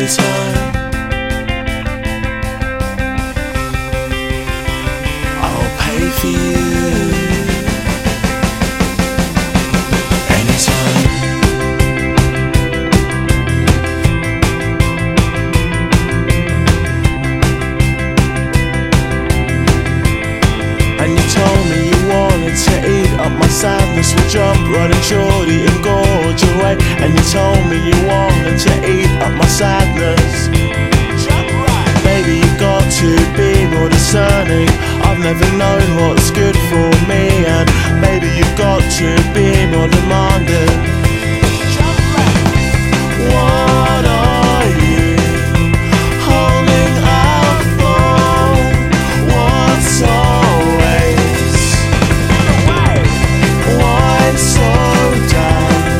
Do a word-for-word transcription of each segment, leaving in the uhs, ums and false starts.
anytime. I'll pay for you anytime. And you told me you wanted to eat up my sadness. We'll jump right and shorty and gorge away. And you told me you wanted to eat up my sadness. Baby, you got to be more discerning. I've never known what's good for me. And baby, you got to be more demanding. What are you holding out for? What's always? Why so damn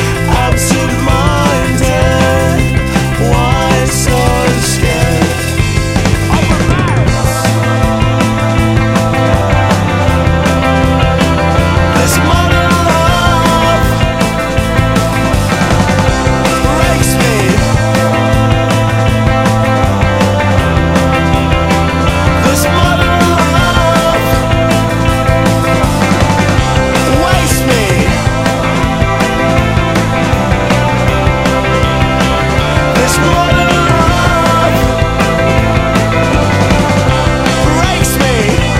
absent-minded? Why so scared? This modern love breaks me. This modern love wastes me. This modern love breaks me.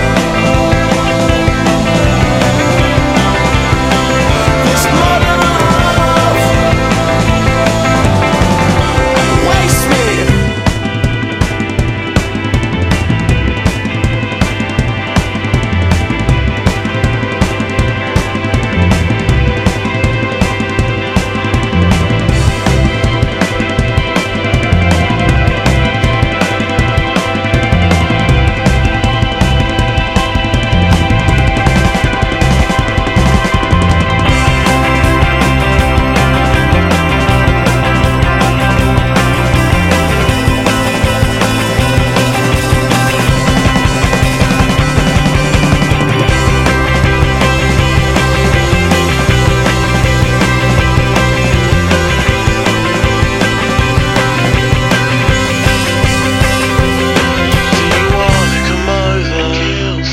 This modern love wastes me.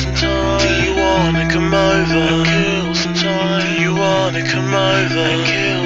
Do you wanna come over? Kill some time. Do you wanna come over? Kill